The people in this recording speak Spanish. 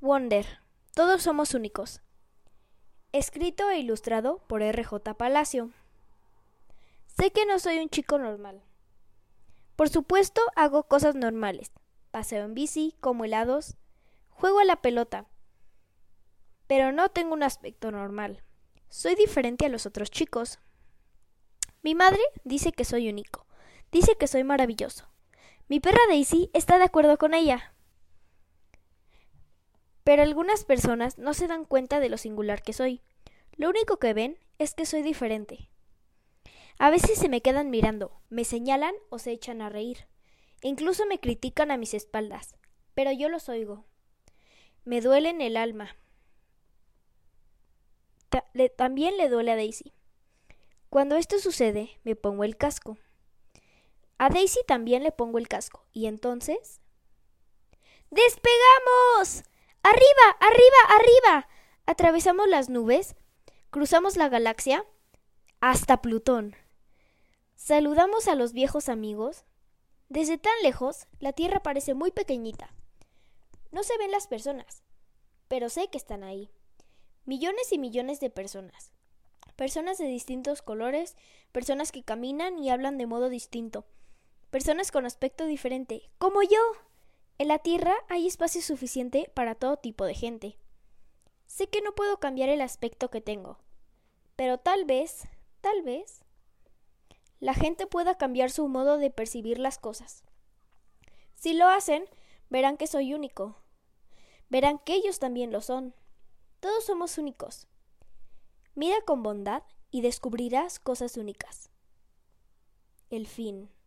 Wonder. Todos somos únicos. Escrito e ilustrado por R.J. Palacio. Sé que no soy un chico normal. Por supuesto, hago cosas normales. Paseo en bici, como helados, juego a la pelota. Pero no tengo un aspecto normal. Soy diferente a los otros chicos. Mi madre dice que soy único. Dice que soy maravilloso. Mi perra Daisy está de acuerdo con ella. Pero algunas personas no se dan cuenta de lo singular que soy. Lo único que ven es que soy diferente. A veces se me quedan mirando, me señalan o se echan a reír. Incluso me critican a mis espaldas, pero yo los oigo. Me duele en el alma. También le duele a Daisy. Cuando esto sucede, me pongo el casco. A Daisy también le pongo el casco. Y entonces... ¡despegamos! ¡Arriba, arriba, arriba! Atravesamos las nubes, cruzamos la galaxia hasta Plutón. Saludamos a los viejos amigos. Desde tan lejos, la Tierra parece muy pequeñita. No se ven las personas, pero sé que están ahí. Millones y millones de personas. Personas de distintos colores, personas que caminan y hablan de modo distinto. Personas con aspecto diferente, como yo. En la Tierra hay espacio suficiente para todo tipo de gente. Sé que no puedo cambiar el aspecto que tengo, pero tal vez, la gente pueda cambiar su modo de percibir las cosas. Si lo hacen, verán que soy único. Verán que ellos también lo son. Todos somos únicos. Mira con bondad y descubrirás cosas únicas. El fin.